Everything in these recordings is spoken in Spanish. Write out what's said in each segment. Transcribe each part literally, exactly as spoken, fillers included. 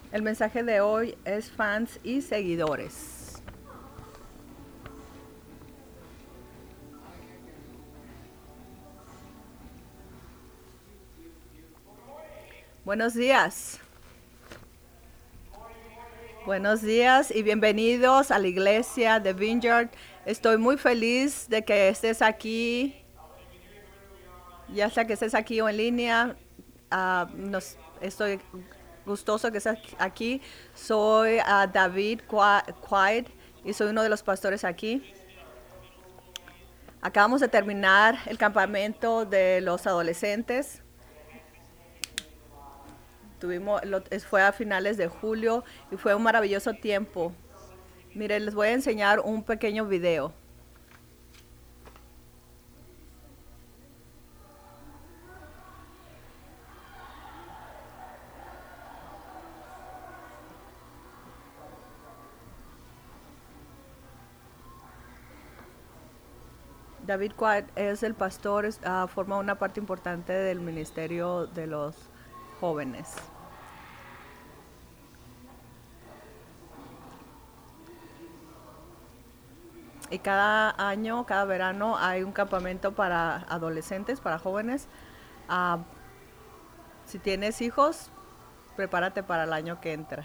El mensaje de hoy es fans y seguidores. Buenos días. Buenos días y bienvenidos a la iglesia de Vineyard. Estoy muy feliz de que estés aquí, ya sea que estés aquí o en línea. Uh, nos, estoy gustoso que estés aquí. Soy uh, David Quaid y soy uno de los pastores aquí. Acabamos de terminar el campamento de los adolescentes. Tuvimos, lo, fue a finales de julio y fue un maravilloso tiempo. Miren, les voy a enseñar un pequeño video. David Quad es el pastor, es, uh, forma una parte importante del ministerio de los jóvenes. Y cada año, cada verano hay un campamento para adolescentes, para jóvenes. Uh, si tienes hijos, prepárate para el año que entra.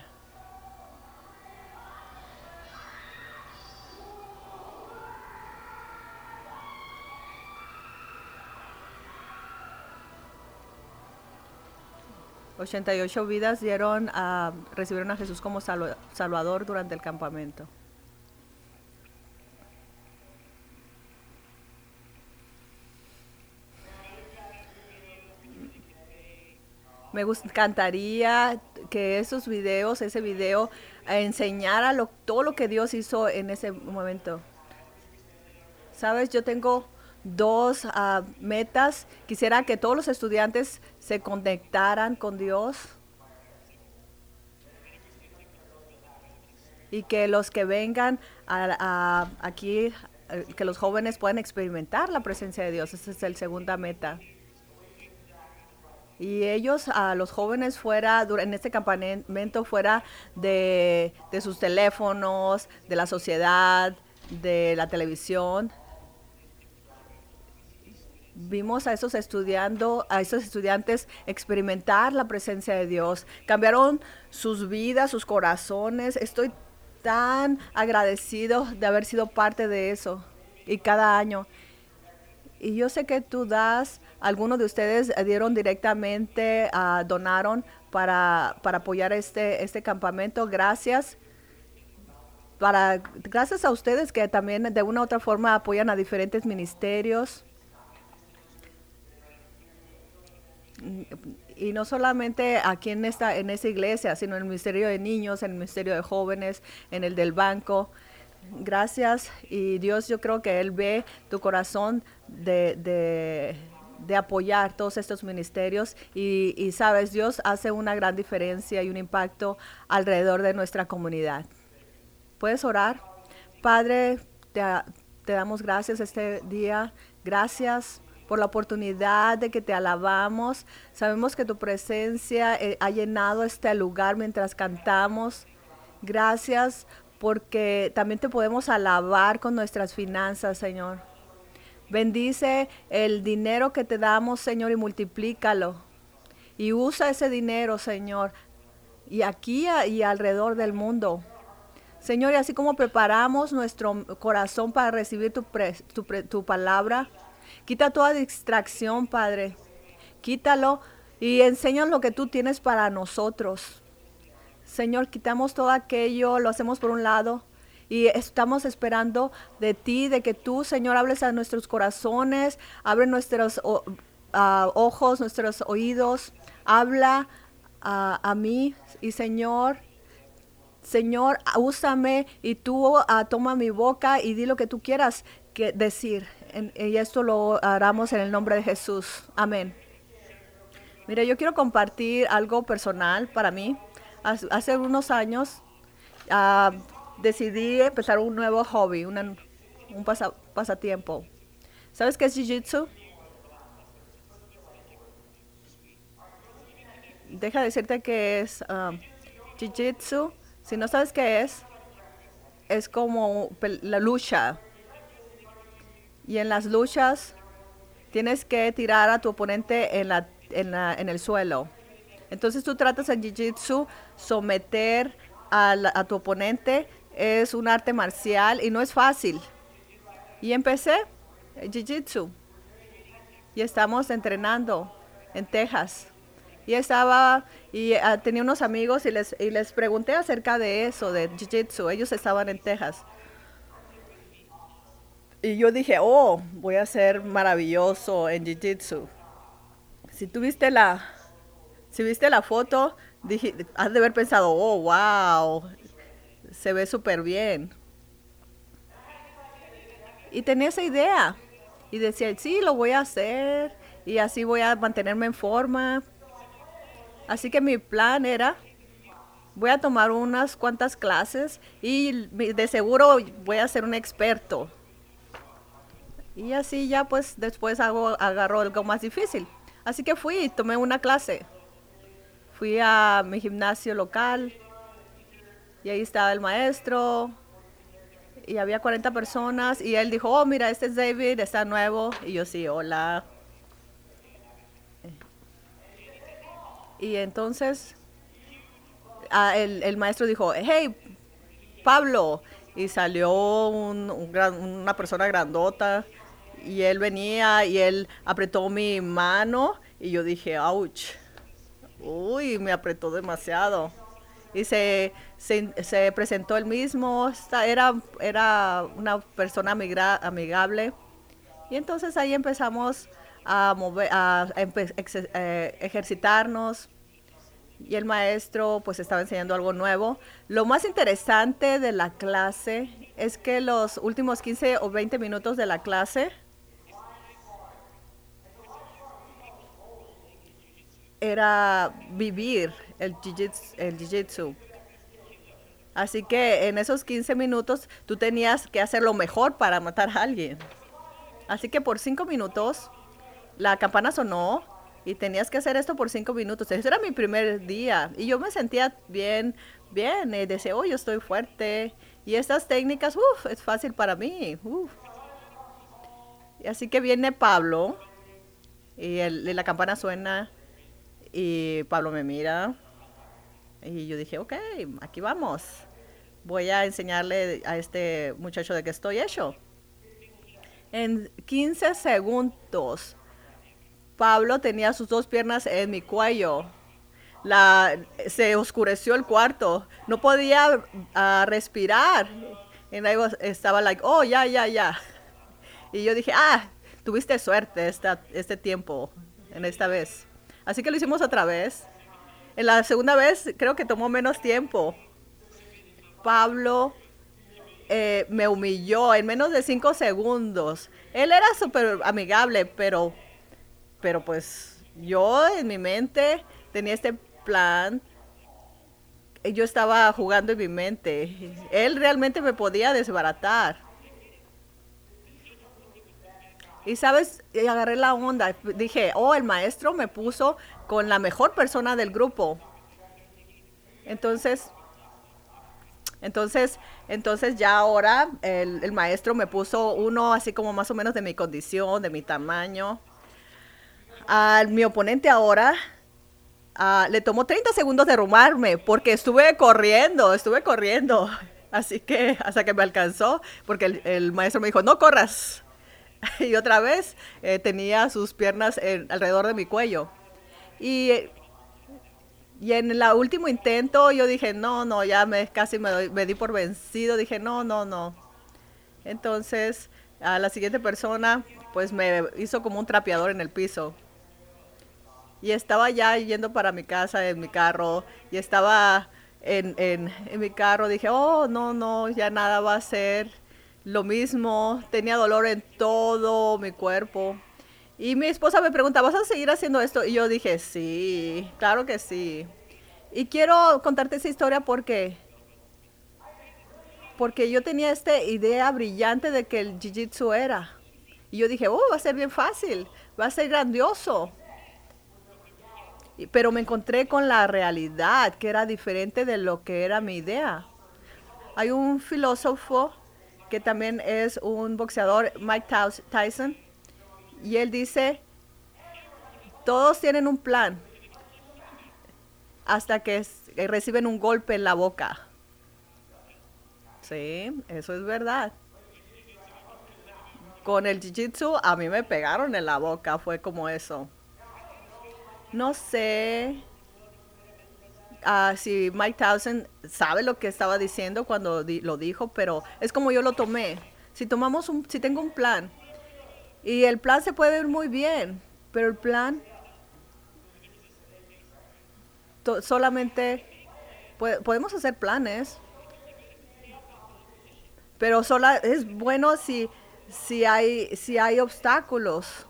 ochenta y ocho vidas dieron a, recibieron a Jesús como salva, Salvador durante el campamento. Me encantaría que esos videos, ese video, enseñara lo, todo lo que Dios hizo en ese momento. Sabes, yo tengo dos uh, metas. Quisiera que todos los estudiantes se conectaran con Dios y que los que vengan a, a, aquí, que los jóvenes puedan experimentar la presencia de Dios. Esa es la segunda meta. Y ellos, a los jóvenes fuera, en este campamento, fuera de, de sus teléfonos, de la sociedad, de la televisión. Vimos a esos estudiando, a esos estudiantes experimentar la presencia de Dios. Cambiaron sus vidas, sus corazones. Estoy tan agradecido de haber sido parte de eso. Y cada año. Y yo sé que tú das, algunos de ustedes dieron directamente, uh, donaron para, para apoyar este, este campamento. Gracias. Para, gracias a ustedes que también de una u otra forma apoyan a diferentes ministerios. Y no solamente aquí en esta, en esta iglesia, sino en el ministerio de niños, en el ministerio de jóvenes, en el del banco. Gracias, y Dios, yo creo que Él ve tu corazón de, de, de apoyar todos estos ministerios y, y sabes, Dios hace una gran diferencia y un impacto alrededor de nuestra comunidad. ¿Puedes orar? Padre, te, te damos gracias este día. Gracias por la oportunidad de que te alabamos. Sabemos que tu presencia eh, ha llenado este lugar mientras cantamos. Gracias porque también te podemos alabar con nuestras finanzas, Señor. Bendice el dinero que te damos, Señor, y multiplícalo. Y usa ese dinero, Señor, y aquí y alrededor del mundo. Señor, y así como preparamos nuestro corazón para recibir tu, pre, tu, pre, tu palabra, quita toda distracción, Padre. Quítalo y enséñanos lo que tú tienes para nosotros. Señor, quitamos todo aquello, lo hacemos por un lado y estamos esperando de ti, de que tú, Señor, hables a nuestros corazones, abre nuestros uh, uh, ojos, nuestros oídos, habla uh, a mí y Señor, Señor, úsame y tú uh, toma mi boca y di lo que tú quieras que decir. En, y esto lo haremos en el nombre de Jesús. Amén. Mire, yo quiero compartir algo personal para mí. Hace unos años uh, decidí empezar un nuevo hobby, una, un pasa, pasatiempo. ¿Sabes qué es Jiu-Jitsu? Deja decirte que es uh, Jiu-Jitsu, si no sabes qué es, es como pel- la lucha. Y en las luchas tienes que tirar a tu oponente en, la, en, la- en el suelo. Entonces tú tratas en Jiu-Jitsu someter a, la- a tu oponente. Es un arte marcial y no es fácil. Y empecé eh, Jiu-Jitsu y estamos entrenando en Texas. Y estaba, y ah, tenía unos amigos y les, y les pregunté acerca de eso, de Jiu-Jitsu. Ellos estaban en Texas. Y yo dije, oh, voy a ser maravilloso en Jiu-Jitsu. Si tuviste la, si viste la foto, dije, has de haber pensado, oh, wow, se ve súper bien. Y tenía esa idea. Y decía, sí, lo voy a hacer. Y así voy a mantenerme en forma. Así que mi plan era, voy a tomar unas cuantas clases y de seguro voy a ser un experto. Y así ya pues después hago, agarro algo más difícil. Así que fui y tomé una clase. Fui a mi gimnasio local y ahí estaba el maestro y había cuarenta personas y él dijo, oh, mira, este es David, está nuevo. Y yo sí, hola. Y entonces ah, el, el maestro dijo, hey, Pablo. Y salió un, un gran- una persona grandota y él venía y él apretó mi mano y yo dije, ouch. Uy, me apretó demasiado. Y se, se, se presentó él mismo, esta- era, era una persona amigra- amigable. Y entonces ahí empezamos a, mover, a empe- ex- eh, ejercitarnos. Y el maestro pues estaba enseñando algo nuevo. Lo más interesante de la clase es que los últimos quince o veinte minutos de la clase era vivir el jiu-jitsu. El jiu-jitsu. Así que en esos quince minutos tú tenías que hacer lo mejor para matar a alguien. Así que por cinco minutos la campana sonó y tenías que hacer esto por cinco minutos. Ese era mi primer día y yo me sentía bien, bien. Y decía, oh, yo estoy fuerte. Y estas técnicas, uff, es fácil para mí. Uf. Y así que viene Pablo y, el- y la campana suena y Pablo me mira y yo dije, ok, aquí vamos. Voy a enseñarle a este muchacho de qué estoy hecho. En quince segundos, Pablo tenía sus dos piernas en mi cuello. La, se oscureció el cuarto. No podía uh, respirar. Y was, estaba like, oh, ya, ya, ya. Y yo dije, ah, tuviste suerte esta, este tiempo, en esta vez. Así que lo hicimos otra vez. En la segunda vez creo que tomó menos tiempo. Pablo eh, me humilló en menos de cinco segundos. Él era súper amigable, pero, pero pues yo en mi mente tenía este plan. Yo estaba jugando en mi mente. Él realmente me podía desbaratar. Y sabes, y agarré la onda. Dije, oh, el maestro me puso con la mejor persona del grupo. Entonces, entonces, entonces ya ahora el, el maestro me puso uno así como más o menos de mi condición, de mi tamaño. A mi oponente ahora uh, le tomó treinta segundos derrumbarme porque estuve corriendo, estuve corriendo. Así que hasta que me alcanzó, porque el, el maestro me dijo, no corras. Y otra vez eh, tenía sus piernas en, alrededor de mi cuello. Y, y en el último intento yo dije, no, no, ya me, casi me, doy, me di por vencido. Dije, no, no, no. Entonces a la siguiente persona pues me hizo como un trapeador en el piso. Y estaba ya yendo para mi casa en mi carro. Y estaba en, en, en mi carro. Dije, oh, no, no, ya nada va a ser lo mismo. Tenía dolor en todo mi cuerpo. Y mi esposa me pregunta, ¿vas a seguir haciendo esto? Y yo dije, sí, claro que sí. Y quiero contarte esa historia porque, porque yo tenía esta idea brillante de que el jiu-jitsu era. Y yo dije, oh, va a ser bien fácil, va a ser grandioso. y- pero me encontré con la realidad que era diferente de lo que era mi idea. Hay un filósofo que también es un boxeador, Mike Tys- Tyson, y él dice, todos tienen un plan hasta que s- que reciben un golpe en la boca. Sí, eso es verdad. Con el jiu-jitsu a mí me pegaron en la boca, fue como eso. No sé ah, si Mike Tyson sabe lo que estaba diciendo cuando di- lo dijo, pero es como yo lo tomé. Si tomamos un, si tengo un plan y el plan se puede ver muy bien, pero el plan to- solamente puede- podemos hacer planes, pero sola es bueno si si hay si hay obstáculos.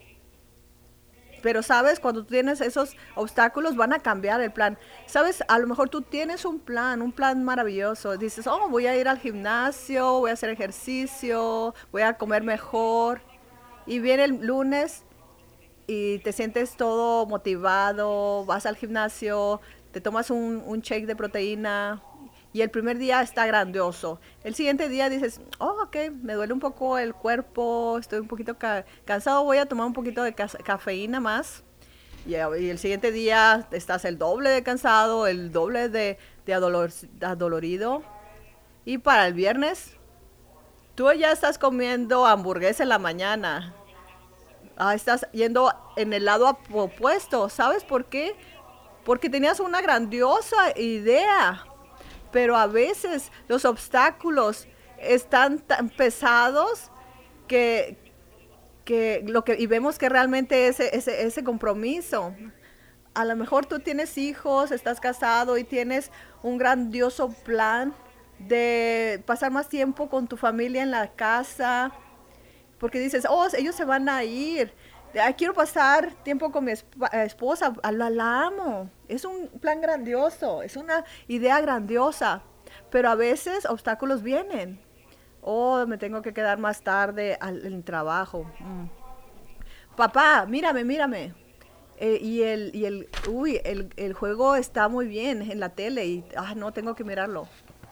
Pero sabes, cuando tú tienes esos obstáculos van a cambiar el plan. Sabes, a lo mejor tú tienes un plan, un plan maravilloso. Dices, oh, voy a ir al gimnasio, voy a hacer ejercicio, voy a comer mejor. Y viene el lunes y te sientes todo motivado, vas al gimnasio, te tomas un, un shake de proteína y el primer día está grandioso. El siguiente día dices, oh, ok, me duele un poco el cuerpo, estoy un poquito ca cansado, voy a tomar un poquito de ca cafeína más. Y, y, el siguiente día estás el doble de cansado, el doble de, de adolor, adolorido. Y para el viernes, tú ya estás comiendo hamburguesa en la mañana. Ah, estás yendo en el lado opuesto. ¿Sabes por qué? Porque tenías una grandiosa idea, pero a veces los obstáculos están tan pesados que, que lo que y vemos que realmente ese, ese, ese compromiso. A lo mejor tú tienes hijos, estás casado y tienes un grandioso plan de pasar más tiempo con tu familia en la casa, porque dices, oh, ellos se van a ir. Ah, quiero pasar tiempo con mi esp- esposa, ah, la, la amo. Es un plan grandioso, es una idea grandiosa, pero a veces obstáculos vienen. Oh, me tengo que quedar más tarde al el trabajo. Mm. Papá, mírame, mírame. Eh, y el, y el, uy, el, el juego está muy bien en la tele y, ah, no, tengo que mirarlo.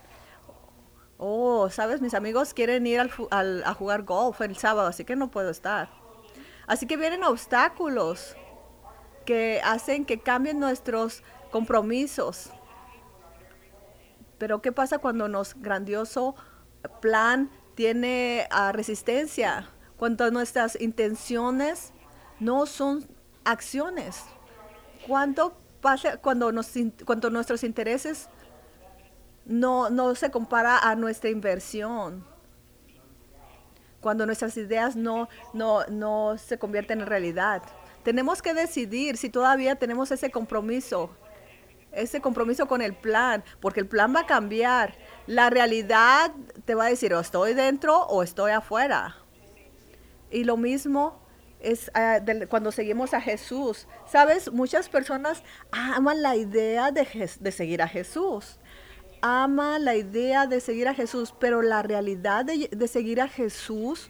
Oh, sabes, mis amigos quieren ir al, fu- al- a jugar golf el sábado, así que no puedo estar. Así que vienen obstáculos que hacen que cambien nuestros compromisos. Pero ¿qué pasa cuando nuestro grandioso plan tiene ah, resistencia? Cuando nuestras intenciones no son acciones. ¿Cuánto pasa cuando, nos, in- cuando nuestros intereses no, no se compara a nuestra inversión? Cuando nuestras ideas no, no, no se convierten en realidad. Tenemos que decidir si todavía tenemos ese compromiso, ese compromiso con el plan, porque el plan va a cambiar. La realidad te va a decir o estoy dentro o estoy afuera. Y lo mismo es uh, de, cuando seguimos a Jesús. Sabes, muchas personas aman la idea de, de seguir a Jesús. Ama la idea de seguir a Jesús, pero la realidad de, de seguir a Jesús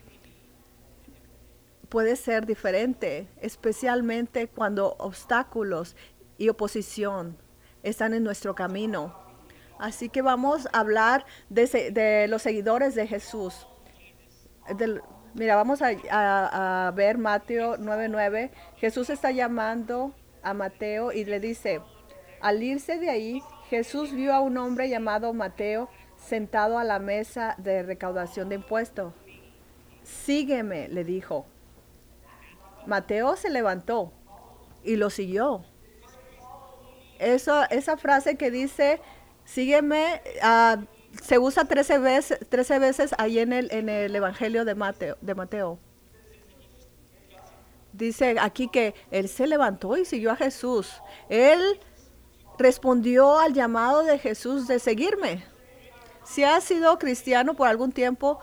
puede ser diferente, especialmente cuando obstáculos y oposición están en nuestro camino. Así que vamos a hablar de, de los seguidores de Jesús. Del, mira, vamos a, a, a ver Mateo nueve nueve. Jesús está llamando a Mateo y le dice, al irse de ahí, Jesús vio a un hombre llamado Mateo sentado a la mesa de recaudación de impuestos. Sígueme, le dijo. Mateo se levantó y lo siguió. Eso, esa frase que dice, sígueme, uh, se usa trece veces, trece veces ahí en el, en el Evangelio de Mateo, de Mateo. Dice aquí que él se levantó y siguió a Jesús. Él respondió al llamado de Jesús de seguirme. Si has sido cristiano por algún tiempo,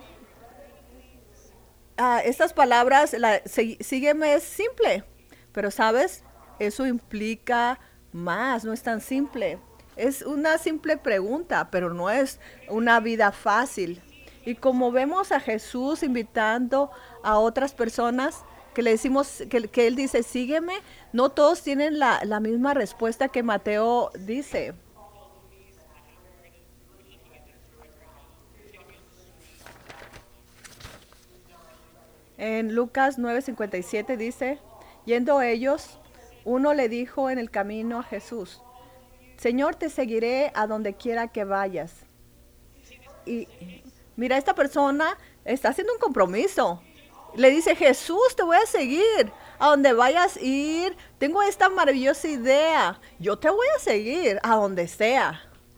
uh, estas palabras, la, sí, sígueme es simple, pero sabes, eso implica más, no es tan simple. Es una simple pregunta, pero no es una vida fácil. Y como vemos a Jesús invitando a otras personas, que le decimos, que, que él dice, sígueme, no todos tienen la, la misma respuesta que Mateo dice. En Lucas nueve cincuenta y siete dice, yendo ellos, uno le dijo en el camino a Jesús, Señor, te seguiré a donde quiera que vayas. Y mira, esta persona está haciendo un compromiso. Le dice, Jesús, te voy a seguir. A donde vayas a ir, tengo esta maravillosa idea. Yo te voy a seguir a donde sea.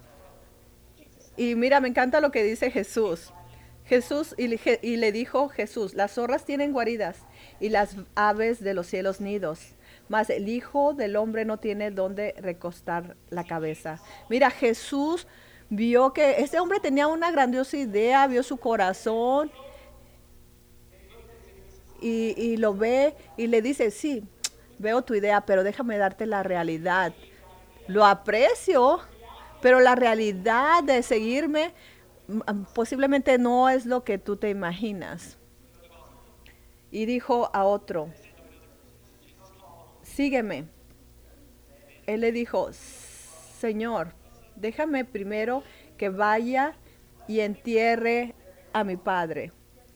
Y mira, me encanta lo que dice Jesús. Jesús y le, y le dijo Jesús, las zorras tienen guaridas y las aves de los cielos nidos, mas el Hijo del Hombre no tiene donde recostar la cabeza. Mira, Jesús vio que este hombre tenía una grandiosa idea, vio su corazón y, y lo ve y le dice, sí, veo tu idea, pero déjame darte la realidad. Lo aprecio, pero la realidad de seguirme posiblemente no es lo que tú te imaginas. Y dijo a otro, sígueme. Él le dijo, Señor, déjame primero que vaya y entierre a mi padre.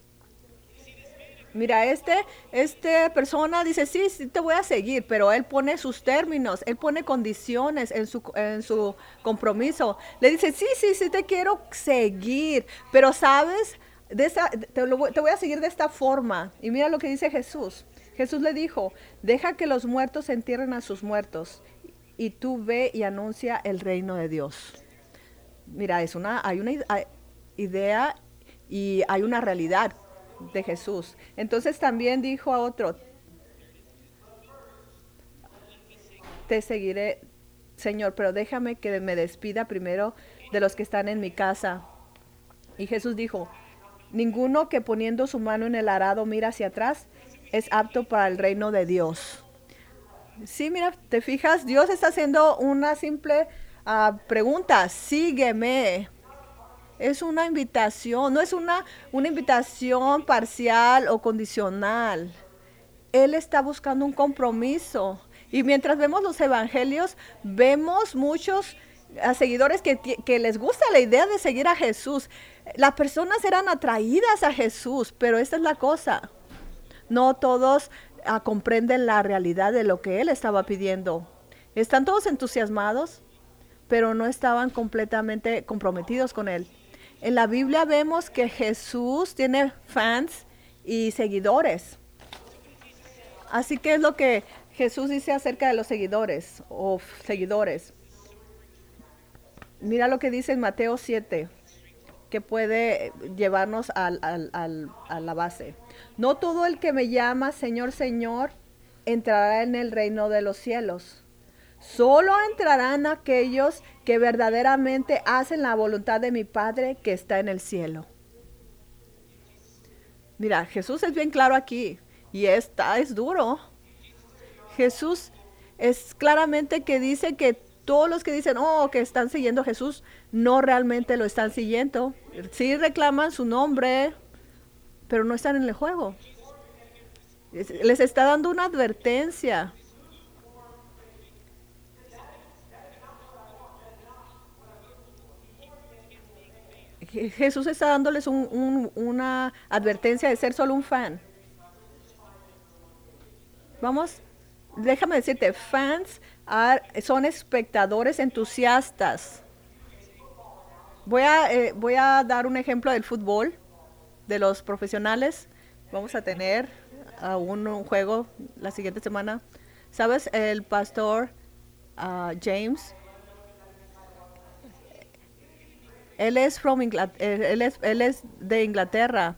Mira, este, este persona dice, sí, sí te voy a seguir, pero él pone sus términos, él pone condiciones en su, en su compromiso. Le dice, sí, sí, sí te quiero seguir, pero sabes, de esa, te, lo, te voy a seguir de esta forma. Y mira lo que dice Jesús. Jesús le dijo, deja que los muertos entierren a sus muertos y tú ve y anuncia el reino de Dios. Mira, es una, hay una idea y hay una realidad de Jesús. Entonces también dijo a otro, te seguiré, Señor, pero déjame que me despida primero de los que están en mi casa. Y Jesús dijo, ninguno que poniendo su mano en el arado mira hacia atrás es apto para el reino de Dios. Sí, mira, te fijas, Dios está haciendo una simple uh, pregunta, sígueme. Es una invitación, no es una, una invitación parcial o condicional. Él está buscando un compromiso. Y mientras vemos los evangelios, vemos muchos uh, seguidores que, que les gusta la idea de seguir a Jesús. Las personas eran atraídas a Jesús, pero esta es la cosa. No todos uh, comprenden la realidad de lo que Él estaba pidiendo. Están todos entusiasmados, pero no estaban completamente comprometidos con Él. En la Biblia vemos que Jesús tiene fans y seguidores. Así que es lo que Jesús dice acerca de los seguidores o seguidores. Mira lo que dice en Mateo siete, que puede llevarnos al, al, al, a la base. No todo el que me llama Señor, Señor, entrará en el reino de los cielos. Solo entrarán aquellos que verdaderamente hacen la voluntad de mi Padre que está en el cielo. Mira, Jesús es bien claro aquí y esta es duro. Jesús es claramente que dice que todos los que dicen, oh, que están siguiendo a Jesús, no realmente lo están siguiendo. Sí reclaman su nombre, pero no están en el juego. Les está dando una advertencia. Jesús está dándoles un, un, una advertencia de ser solo un fan. Vamos, déjame decirte, fans are, son espectadores entusiastas. Voy a, eh, voy a dar un ejemplo del fútbol, de los profesionales. Vamos a tener uh, un, un juego la siguiente semana. ¿Sabes? El pastor uh, James. Él es, from Ingl- él, es, él es de Inglaterra.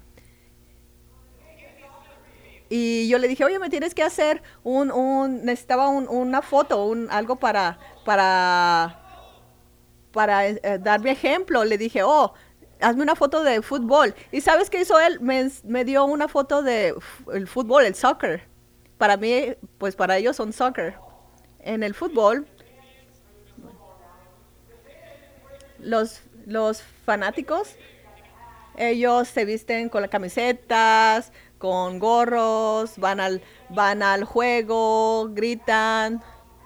Y yo le dije, oye, me tienes que hacer un, un necesitaba un, una foto, un, algo para, para, para eh, dar mi ejemplo. Le dije, oh, hazme una foto de fútbol. ¿Y sabes qué hizo él? Me, me dio una foto de el fútbol, el soccer. Para mí, pues para ellos son soccer. En el fútbol, los, los fanáticos, ellos se visten con las camisetas, con gorros, van al, van al juego, gritan.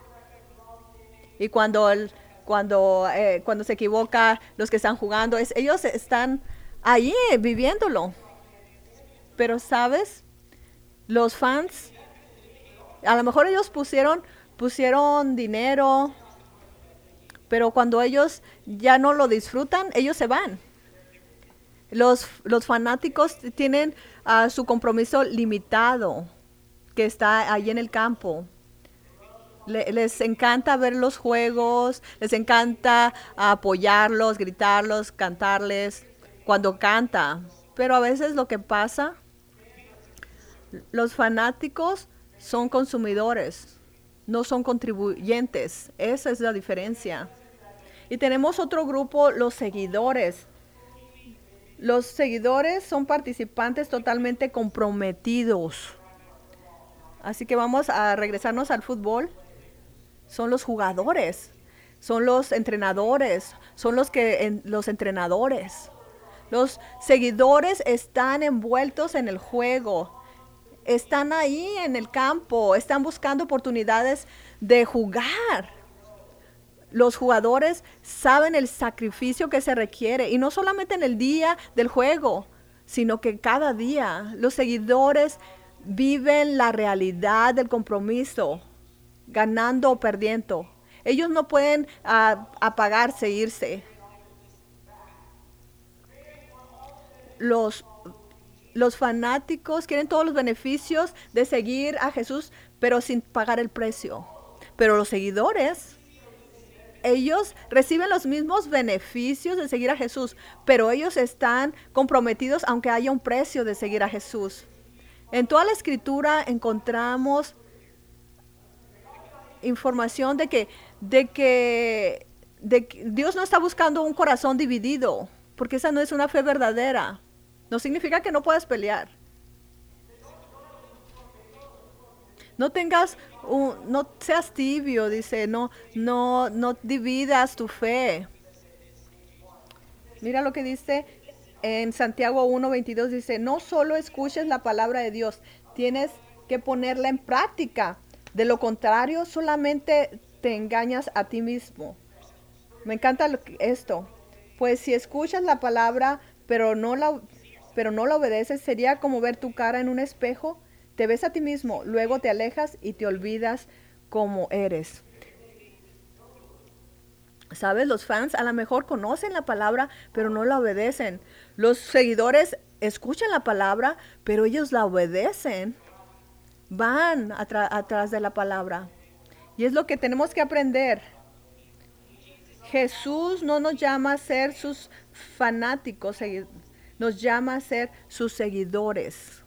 Y cuando, el, cuando, eh, cuando se equivoca los que están jugando, es, ellos están ahí viviéndolo. Pero, ¿sabes? Los fans, a lo mejor ellos pusieron, pusieron dinero, pero cuando ellos ya no lo disfrutan, ellos se van. Los, los fanáticos tienen uh, su compromiso limitado, que está ahí en el campo. Le, les encanta ver los juegos, les encanta apoyarlos, gritarlos, cantarles cuando canta. Pero a veces lo que pasa, los fanáticos son consumidores, no son contribuyentes. Esa es la diferencia. Y tenemos otro grupo, los seguidores. Los seguidores son participantes totalmente comprometidos. Así que vamos a regresarnos al fútbol. Son los jugadores, son los entrenadores, son los que en, los entrenadores. Los seguidores están envueltos en el juego. Están ahí en el campo, están buscando oportunidades de jugar. Los jugadores saben el sacrificio que se requiere, y no solamente en el día del juego, sino que cada día los seguidores viven la realidad del compromiso, ganando o perdiendo. Ellos no pueden uh, apagarse e irse. Los, los fanáticos quieren todos los beneficios de seguir a Jesús, pero sin pagar el precio. Pero los seguidores, ellos reciben los mismos beneficios de seguir a Jesús, pero ellos están comprometidos aunque haya un precio de seguir a Jesús. En toda la Escritura encontramos información de que, de que, de que Dios no está buscando un corazón dividido, porque esa no es una fe verdadera. No significa que no puedas pelear. No tengas, un, no seas tibio, dice, no, no, no dividas tu fe. Mira lo que dice en Santiago uno veintidós, dice, no solo escuches la palabra de Dios, tienes que ponerla en práctica. De lo contrario, solamente te engañas a ti mismo. Me encanta esto. Pues si escuchas la palabra, pero no la, pero no la obedeces, sería como ver tu cara en un espejo. Te ves a ti mismo, luego te alejas y te olvidas cómo eres. ¿Sabes? Los fans a lo mejor conocen la palabra, pero no la obedecen. Los seguidores escuchan la palabra, pero ellos la obedecen. Van atrás de la palabra. Y es lo que tenemos que aprender. Jesús no nos llama a ser sus fanáticos, nos llama a ser sus seguidores.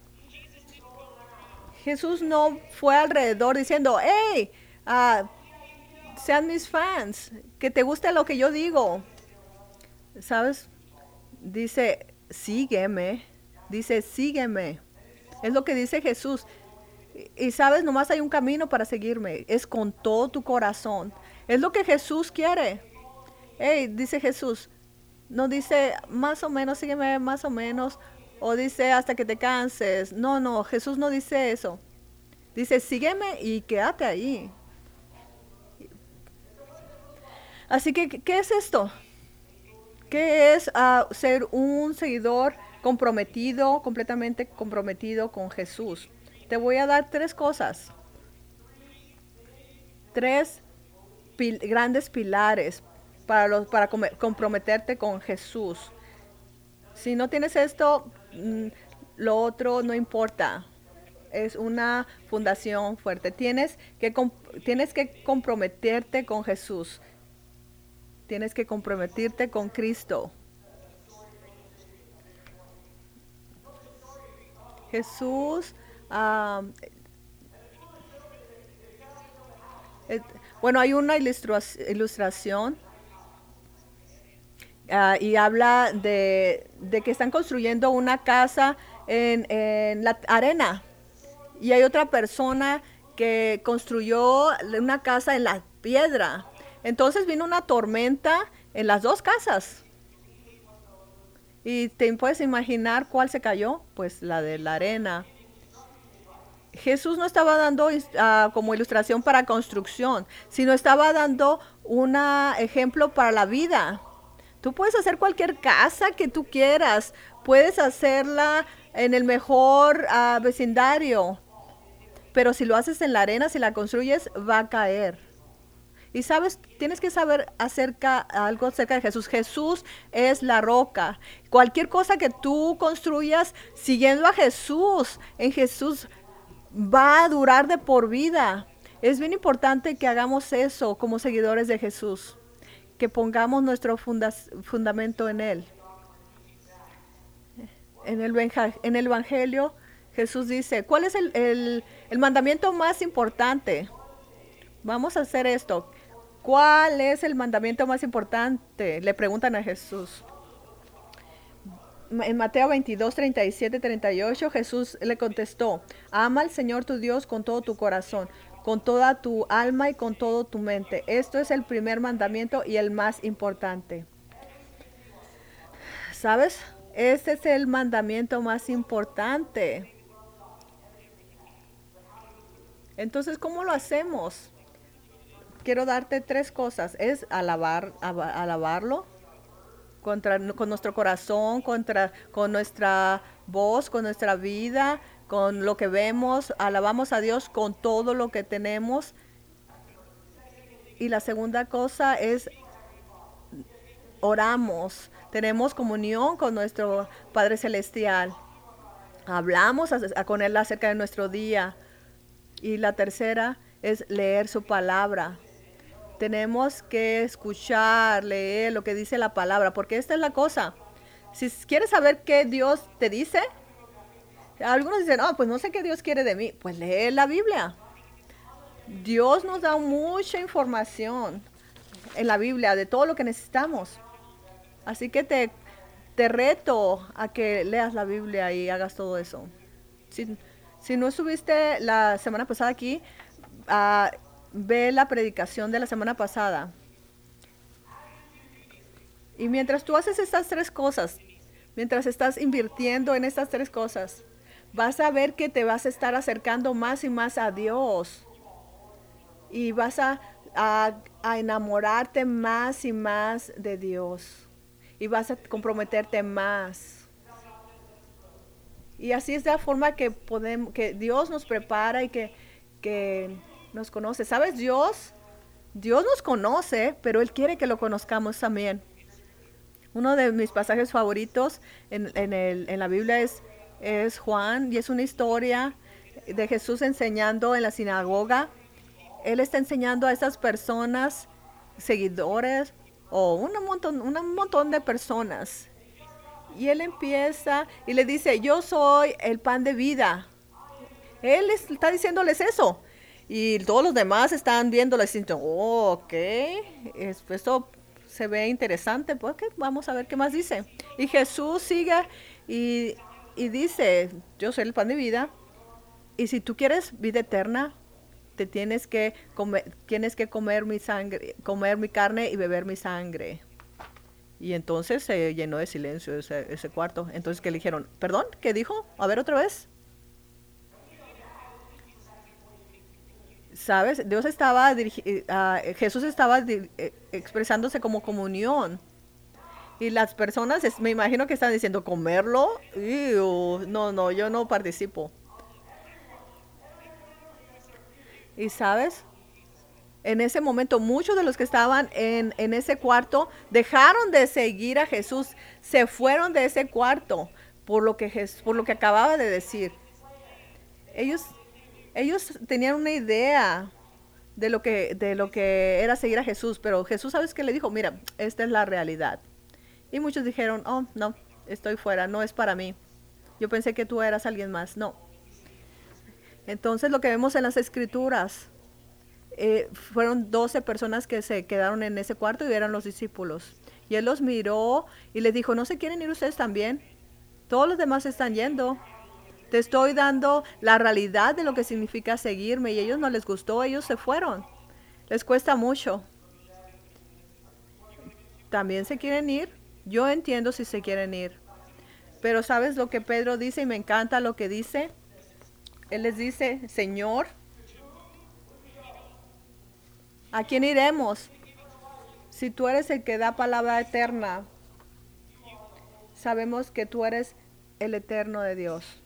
Jesús no fue alrededor diciendo, hey, uh, sean mis fans, que te guste lo que yo digo. ¿Sabes? Dice, sígueme. Dice, sígueme. Es lo que dice Jesús. Y, y sabes, nomás hay un camino para seguirme. Es con todo tu corazón. Es lo que Jesús quiere. Hey, dice Jesús. No dice, más o menos, sígueme más o menos. O dice, hasta que te canses. No, no, Jesús no dice eso. Dice, sígueme y quédate ahí. Así que, ¿qué es esto? ¿Qué es uh, ser un seguidor comprometido, completamente comprometido con Jesús? Te voy a dar tres cosas. Tres pil- grandes pilares para, los, para comer, comprometerte con Jesús. Si no tienes esto, mm, lo otro no importa. Es una fundación fuerte. Tienes que, tienes que comprometerte con Jesús. Tienes que comprometerte con Cristo. Jesús, uh, eh, bueno, hay una ilustra ilustración uh, y habla de, de que están construyendo una casa en, en la arena. Y hay otra persona que construyó una casa en la piedra. Entonces vino una tormenta en las dos casas. ¿Y te puedes imaginar cuál se cayó? Pues la de la arena. Jesús no estaba dando uh, como ilustración para construcción, sino estaba dando un ejemplo para la vida. Tú puedes hacer cualquier casa que tú quieras, puedes hacerla en el mejor uh, vecindario, pero si lo haces en la arena, si la construyes, va a caer. Y sabes, tienes que saber acerca, algo acerca de Jesús. Jesús es la roca. Cualquier cosa que tú construyas siguiendo a Jesús, en Jesús va a durar de por vida. Es bien importante que hagamos eso como seguidores de Jesús, que pongamos nuestro funda fundamento en Él. En el, en el Evangelio, Jesús dice, ¿cuál es el, el, el mandamiento más importante? Vamos a hacer esto. ¿Cuál es el mandamiento más importante? Le preguntan a Jesús. En Mateo veintidós, treinta y siete, treinta y ocho, Jesús le contestó, ama al Señor tu Dios con todo tu corazón, con toda tu alma y con todo tu mente. Esto es el primer mandamiento y el más importante. ¿Sabes? Este es el mandamiento más importante. Entonces, ¿cómo lo hacemos? Quiero darte tres cosas. Es alabar, alabarlo contra, con nuestro corazón, contra, con nuestra voz, con nuestra vida, con lo que vemos. Alabamos a Dios con todo lo que tenemos. Y la segunda cosa es oramos. Tenemos comunión con nuestro Padre Celestial. Hablamos a, a con Él acerca de nuestro día. Y la tercera es leer su palabra. Tenemos que escuchar, leer lo que dice la palabra, porque esta es la cosa. Si quieres saber qué Dios te dice, algunos dicen, no, pues no sé qué Dios quiere de mí. Pues lee la Biblia. Dios nos da mucha información en la Biblia de todo lo que necesitamos. Así que te, te reto a que leas la Biblia y hagas todo eso. Si, si no estuviste la semana pasada aquí, uh, ve la predicación de la semana pasada. Y mientras tú haces estas tres cosas, mientras estás invirtiendo en estas tres cosas, vas a ver que te vas a estar acercando más y más a Dios. Y vas a, a, a enamorarte más y más de Dios. Y vas a comprometerte más. Y así es la forma que podemos, que Dios nos prepara y que, que nos conoce. ¿Sabes? Dios, Dios nos conoce, pero Él quiere que lo conozcamos también. Uno de mis pasajes favoritos en, en, el, en la Biblia es, es Juan, y es una historia de Jesús enseñando en la sinagoga. Él está enseñando a estas personas, seguidores, o un montón, un montón de personas. Y él empieza y le dice, yo soy el pan de vida. Él está diciéndoles eso. Y todos los demás están viéndolo y diciendo, oh, ok, esto se ve interesante, pues okay, vamos a ver qué más dice. Y Jesús sigue y, y dice, yo soy el pan de vida. Y si tú quieres vida eterna, te tienes que comer, tienes que comer mi sangre, comer mi carne y beber mi sangre. Y entonces se llenó de silencio ese, ese cuarto. Entonces que le dijeron, perdón, ¿qué dijo? A ver otra vez. ¿Sabes? Dios estaba, uh, Jesús estaba expresándose como comunión. Y las personas, me imagino que están diciendo, ¿comerlo? Ew, no, no, yo no participo. Y sabes, en ese momento muchos de los que estaban en, en ese cuarto dejaron de seguir a Jesús, se fueron de ese cuarto por lo que, Jesús, por lo que acababa de decir. Ellos, ellos tenían una idea de lo, que, de lo que era seguir a Jesús, pero Jesús, ¿sabes qué le dijo? Mira, esta es la realidad. Y muchos dijeron, oh, no, estoy fuera, no es para mí. Yo pensé que tú eras alguien más, no. Entonces lo que vemos en las escrituras, eh, fueron doce personas que se quedaron en ese cuarto y eran los discípulos. Y él los miró y les dijo, ¿no se quieren ir ustedes también? Todos los demás están yendo. Te estoy dando la realidad de lo que significa seguirme y a ellos no les gustó, ellos se fueron. Les cuesta mucho. ¿También se quieren ir? Yo entiendo si se quieren ir. Pero ¿sabes lo que Pedro dice? Y me encanta lo que dice. Él les dice, Señor, ¿a quién iremos? Si tú eres el que da palabra eterna, sabemos que tú eres el eterno de Dios.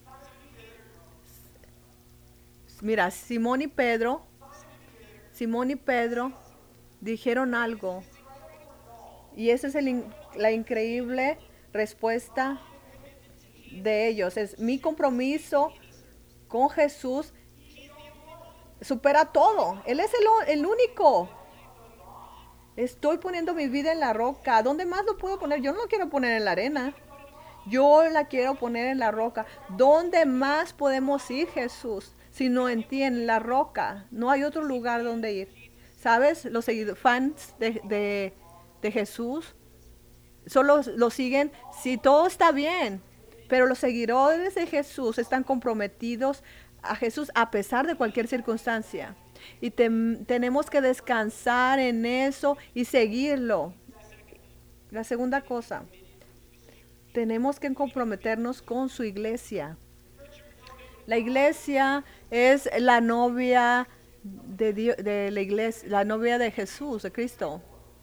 Mira, Simón y Pedro, Simón y Pedro dijeron algo. Y esa es el in- la increíble respuesta de ellos. Es mi compromiso con Jesús supera todo. Él es el, o- el único. Estoy poniendo mi vida en la roca. ¿Dónde más lo puedo poner? Yo no lo quiero poner en la arena. Yo la quiero poner en la roca. ¿Dónde más podemos ir, Jesús? Si no en ti, en la roca. No hay otro lugar donde ir. ¿Sabes? Los seguido- fans de, de, de Jesús solo lo siguen si todo está bien. Pero los seguidores de Jesús están comprometidos a Jesús a pesar de cualquier circunstancia. Y tem- tenemos que descansar en eso y seguirlo. La segunda cosa, tenemos que comprometernos con su iglesia. La iglesia es la novia de, Dios, de la iglesia, la novia de Jesús, de Cristo.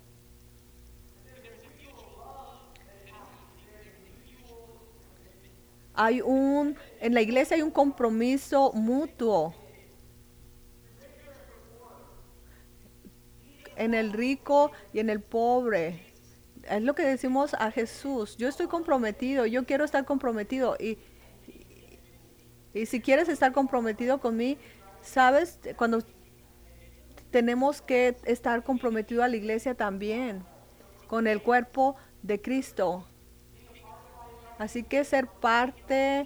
Hay un, en la iglesia hay un compromiso mutuo. En el rico y en el pobre. Es lo que decimos a Jesús. Yo estoy comprometido, yo quiero estar comprometido. Y, y si quieres estar comprometido conmigo, sabes, cuando tenemos que estar comprometidos a la iglesia también, con el cuerpo de Cristo. Así que ser parte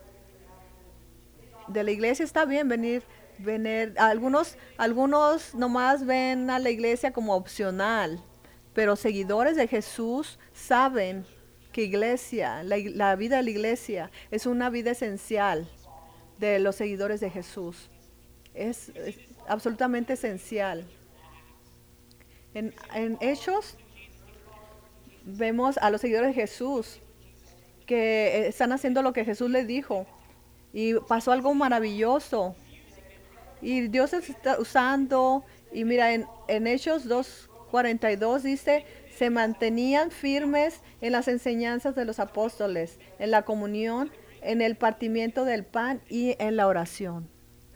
de la iglesia está bien, venir, venir. Algunos, algunos nomás ven a la iglesia como opcional, pero seguidores de Jesús saben que iglesia, la, la vida de la iglesia es una vida esencial de los seguidores de Jesús. Es, es absolutamente esencial. En, en Hechos vemos a los seguidores de Jesús que están haciendo lo que Jesús les dijo. Y pasó algo maravilloso. Y Dios está usando, y mira, en, en Hechos dos cuarenta y dos dice, se mantenían firmes en las enseñanzas de los apóstoles, en la comunión, en el partimiento del pan y en la oración.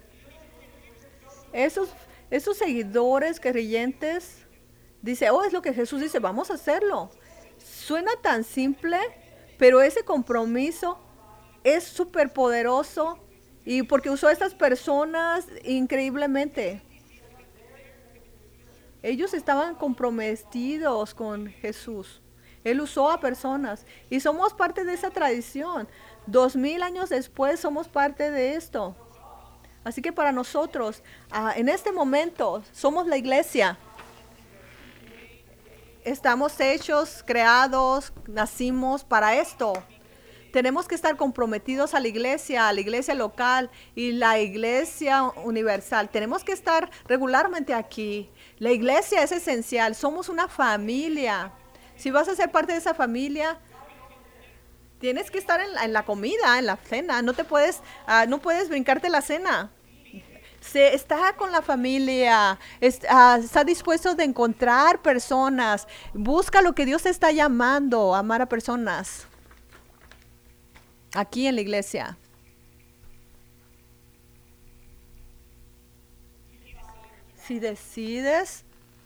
Esos, esos seguidores creyentes, dice, oh, es lo que Jesús dice, vamos a hacerlo. Suena tan simple, pero ese compromiso es súper poderoso y porque usó a estas personas increíblemente. Ellos estaban comprometidos con Jesús. Él usó a personas y somos parte de esa tradición. Dos mil años después somos parte de esto. Así que para nosotros, ah, en este momento, somos la iglesia. Estamos hechos, creados, nacimos para esto. Tenemos que estar comprometidos a la iglesia, a la iglesia local y la iglesia universal. Tenemos que estar regularmente aquí. La iglesia es esencial. Somos una familia. Si vas a ser parte de esa familia, tienes que estar en la, en la comida, en la cena. No te puedes, uh, no puedes brincarte la cena. Se está con la familia, está, uh, está dispuesto de encontrar personas. Busca lo que Dios te está llamando, amar a personas. Aquí en la iglesia. Si decides,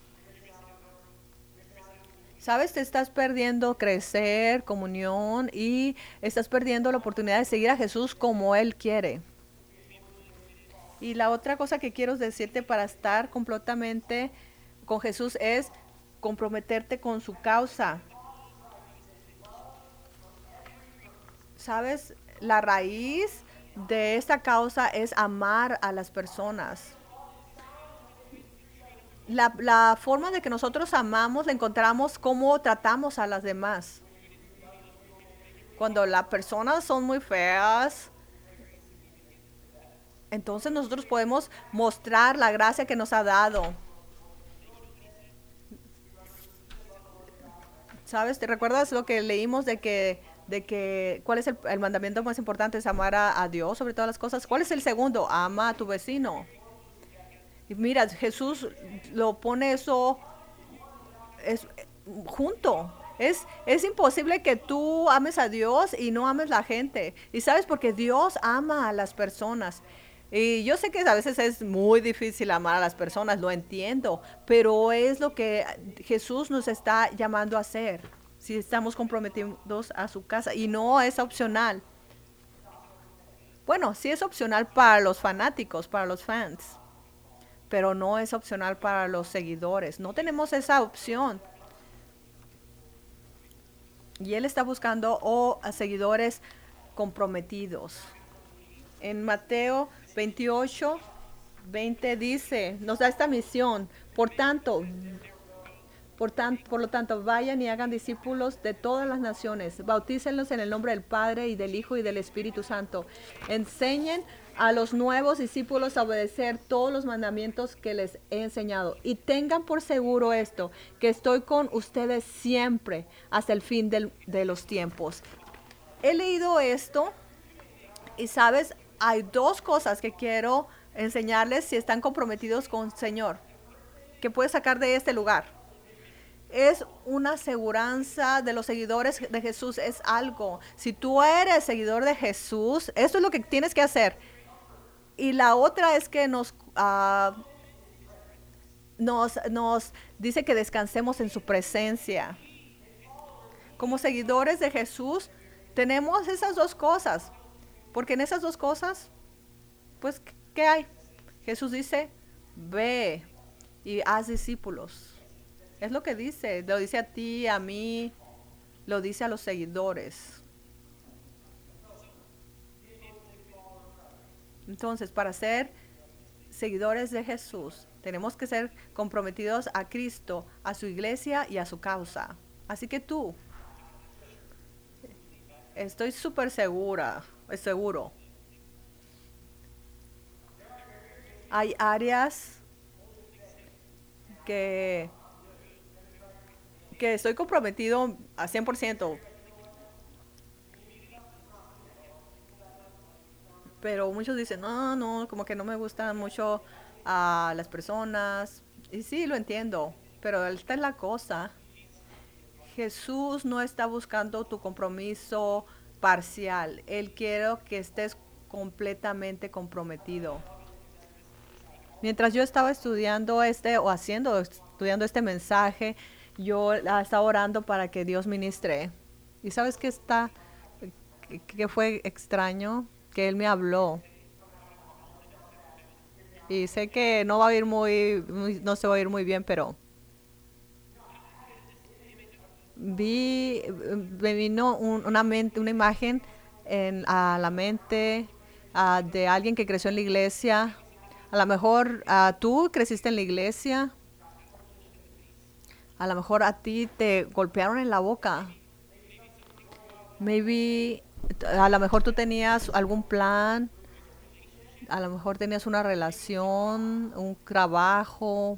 sabes, te estás perdiendo crecer, comunión y estás perdiendo la oportunidad de seguir a Jesús como Él quiere. Y la otra cosa que quiero decirte para estar completamente con Jesús es comprometerte con su causa. Sabes, la raíz de esta causa es amar a las personas. La, la forma de que nosotros amamos la encontramos cómo tratamos a las demás. Cuando las personas son muy feas, entonces nosotros podemos mostrar la gracia que nos ha dado. ¿Sabes? ¿Te recuerdas lo que leímos de que de que, ¿cuál es el, el mandamiento más importante? Es amar a, a Dios sobre todas las cosas. ¿Cuál es el segundo? Ama a tu vecino. Y mira, Jesús lo pone eso es, junto. Es, es imposible que tú ames a Dios y no ames la gente. Y sabes, porque Dios ama a las personas. Y yo sé que a veces es muy difícil amar a las personas, lo entiendo, pero es lo que Jesús nos está llamando a hacer. Si estamos comprometidos a su casa y no es opcional. Bueno, sí es opcional para los fanáticos, para los fans, pero no es opcional para los seguidores. No tenemos esa opción. Y Él está buscando oh, a seguidores comprometidos. En Mateo veintiocho, veinte dice, nos da esta misión. Por tanto, por, tan, por lo tanto, vayan y hagan discípulos de todas las naciones. Bautícenlos en el nombre del Padre y del Hijo y del Espíritu Santo. Enseñen a los nuevos discípulos a obedecer todos los mandamientos que les he enseñado. Y tengan por seguro esto, que estoy con ustedes siempre hasta el fin del, de los tiempos. He leído esto y sabes, hay dos cosas que quiero enseñarles si están comprometidos con el Señor, que puedes sacar de este lugar. Es una aseguranza de los seguidores de Jesús, es algo. Si tú eres seguidor de Jesús, esto es lo que tienes que hacer. Y la otra es que nos, uh, nos, nos dice que descansemos en su presencia. Como seguidores de Jesús, tenemos esas dos cosas. Porque en esas dos cosas, pues, ¿qué hay? Jesús dice, ve y haz discípulos. Es lo que dice, lo dice a ti, a mí, lo dice a los seguidores. Entonces, para ser seguidores de Jesús, tenemos que ser comprometidos a Cristo, a su iglesia y a su causa. Así que tú, estoy súper segura, seguro. Hay áreas que, que estoy comprometido a cien por ciento. Pero muchos dicen, no, no, como que no me gustan mucho a las personas. Y sí, lo entiendo, pero esta es la cosa. Jesús no está buscando tu compromiso parcial. Él quiere que estés completamente comprometido. Mientras yo estaba estudiando este o haciendo, estudiando este mensaje, yo estaba orando para que Dios ministre. ¿Y sabes qué está, que fue extraño? Que Él me habló. Y sé que no va a ir muy, muy no se va a ir muy bien, pero vi, me vino un, una mente, una imagen en, a la mente uh, de alguien que creció en la iglesia. A lo mejor uh, tú creciste en la iglesia. A lo mejor a ti te golpearon en la boca. Maybe, a lo mejor tú tenías algún plan. A lo mejor tenías una relación, un trabajo,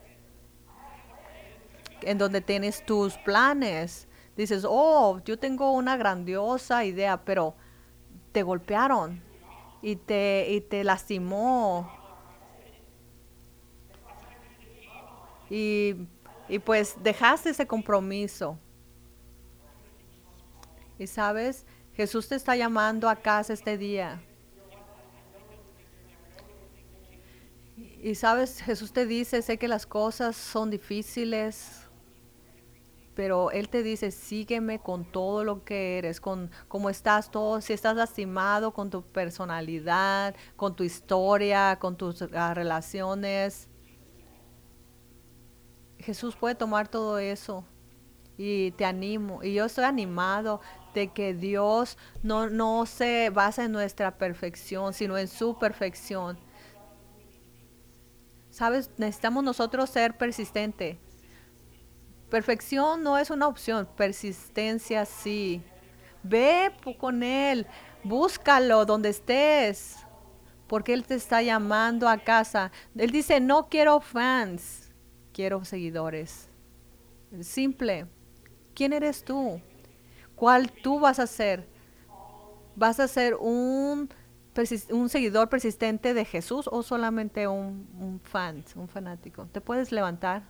en donde tienes tus planes. Dices, oh, yo tengo una grandiosa idea, pero te golpearon y te, y te lastimó. Y, y pues dejaste ese compromiso. Y sabes, Jesús te está llamando a casa este día. Y sabes, Jesús te dice, sé que las cosas son difíciles, pero Él te dice, sígueme con todo lo que eres, con cómo estás, todo, si estás lastimado, con tu personalidad, con tu historia, con tus uh, relaciones. Jesús puede tomar todo eso y te animo. Y yo estoy animado de que Dios no, no se basa en nuestra perfección, sino en su perfección. ¿Sabes? Necesitamos nosotros ser persistentes. Perfección no es una opción, persistencia sí. Ve con Él, búscalo donde estés, porque Él te está llamando a casa. Él dice, no quiero fans, quiero seguidores. Simple. ¿Quién eres tú? ¿Cuál tú vas a ser? ¿Vas a ser un, persis- un seguidor persistente de Jesús o solamente un, un fan, un fanático? ¿Te puedes levantar?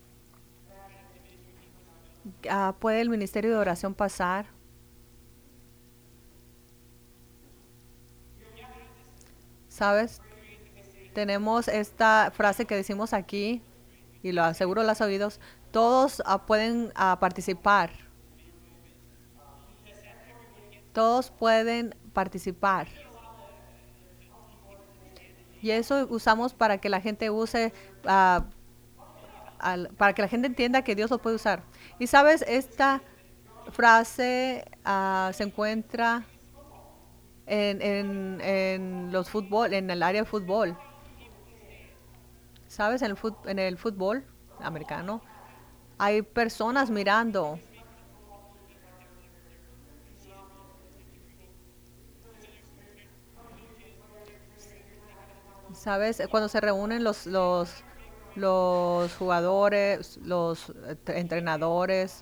Ah, ¿puede el ministerio de oración pasar? ¿Sabes? Tenemos esta frase que decimos aquí, y lo aseguro las oídos, todos ah, pueden ah, participar. Todos pueden participar. Y eso usamos para que la gente use, ah, al- para que la gente entienda que Dios lo puede usar. Y sabes, esta frase ah, se encuentra en, en, en los fútbol, en el área de fútbol. ¿Sabes? En el, fut- en el fútbol americano hay personas mirando. ¿Sabes? Cuando se reúnen los, los, los jugadores, los eh, entrenadores.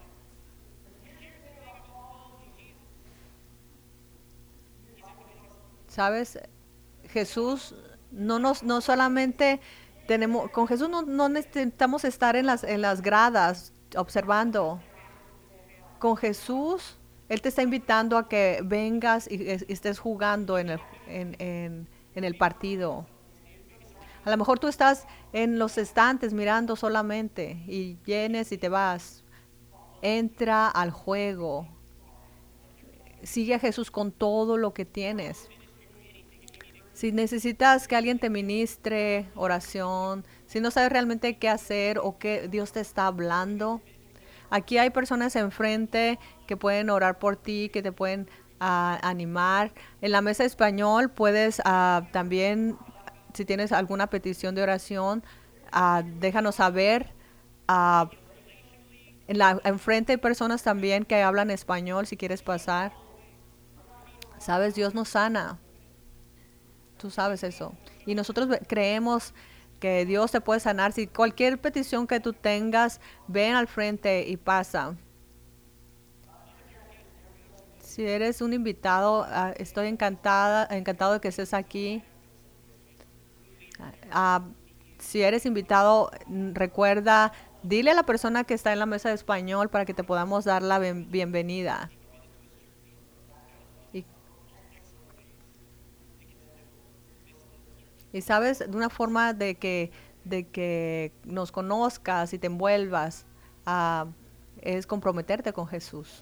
¿Sabes? Jesús no nos, no solamente tenemos, con Jesús no, no necesitamos estar en las, en las gradas observando. Con Jesús, Él te está invitando a que vengas y es- estés jugando en el, en, en, en el partido. A lo mejor tú estás en los estantes mirando solamente y vienes y te vas. Entra al juego. Sigue a Jesús con todo lo que tienes. Si necesitas que alguien te ministre oración, si no sabes realmente qué hacer o qué Dios te está hablando, aquí hay personas enfrente que pueden orar por ti, que te pueden ah, animar. En la mesa español puedes ah, también, si tienes alguna petición de oración, ah, déjanos saber. Ah, en la, enfrente hay personas también que hablan español si quieres pasar. Sabes, Dios nos sana. Tú sabes eso. Y nosotros ve- creemos que Dios te puede sanar. Si cualquier petición que tú tengas, ven al frente y pasa. Si eres un invitado, ah, estoy encantada, encantado de que estés aquí. Ah, si eres invitado, mm, recuerda, dile a la persona que está en la mesa de español para que te podamos dar la bien- bienvenida. Y, y sabes, de una forma de que, de que nos conozcas y te envuelvas, ah, es comprometerte con Jesús.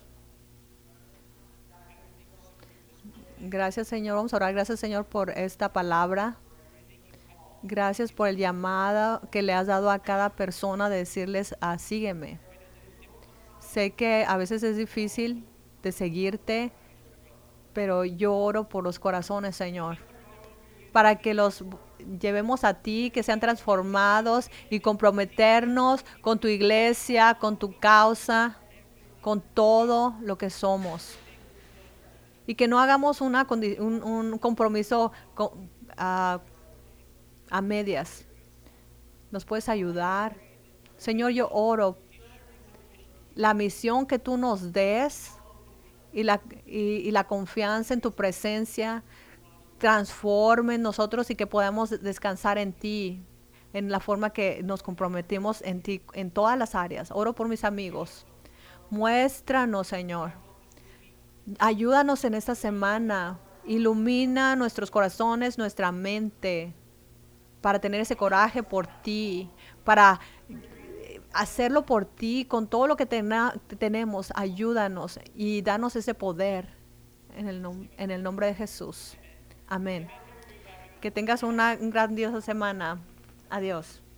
Gracias, Señor. Vamos a orar. Gracias, Señor, por esta palabra. Gracias por el llamado que le has dado a cada persona de decirles, ah, sígueme. Sé que a veces es difícil de seguirte, pero yo oro por los corazones, Señor, para que los llevemos a ti, que sean transformados y comprometernos con tu iglesia, con tu causa, con todo lo que somos. Y que no hagamos una condi- un, un compromiso con- a, a medias. ¿Nos puedes ayudar? Señor, yo oro la misión que tú nos des y la, y, y la confianza en tu presencia transforme en nosotros y que podamos descansar en ti, en la forma que nos comprometimos en ti, en todas las áreas. Oro por mis amigos. Muéstranos, Señor. Ayúdanos en esta semana. Ilumina nuestros corazones, nuestra mente, para tener ese coraje por ti, para hacerlo por ti con todo lo que tena- tenemos. Ayúdanos y danos ese poder en el, nom- en el nombre de Jesús. Amén. Que tengas una grandiosa semana. Adiós.